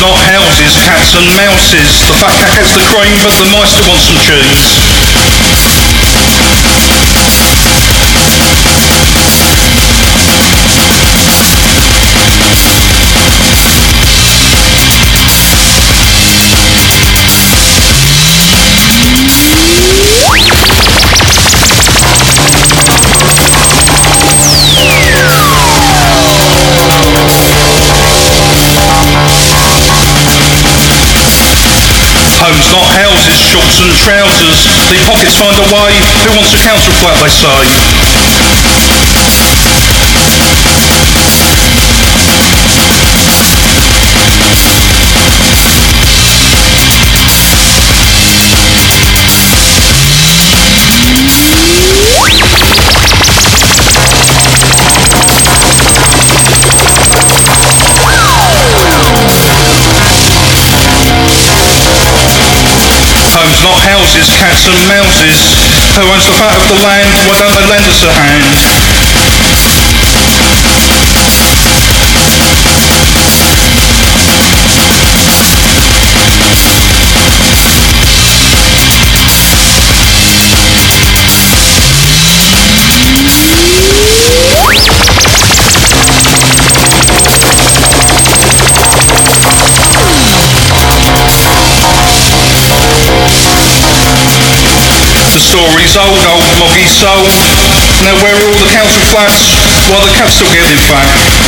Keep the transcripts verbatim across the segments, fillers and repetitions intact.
not houses, cats and mouses. The fat cat gets the cream, but the mice still want some cheese. Homes, not houses, shorts and trousers. The pockets find a way. Who wants a council flat, they say. Homes, not houses, cats and mouses. Who owns the fat of the land? Why don't they lend us a hand? The story's old, old moggy soul. Now where are all the council flats? While the cat's still getting fat.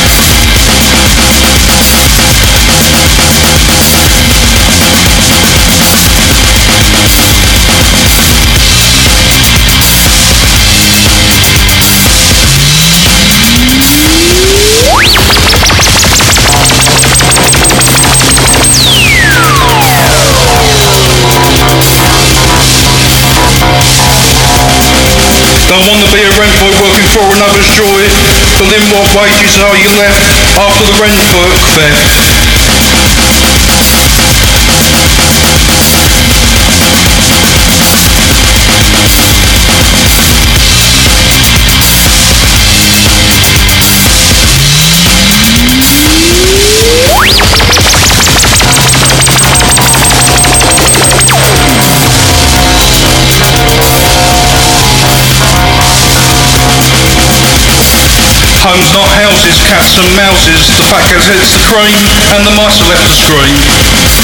Don't want to be a rent boy working for another's joy, but then what wages are you left after the rent book theft? Homes, not houses, cats and mouses. The fat cat hits the cream, and the mice are left to scream.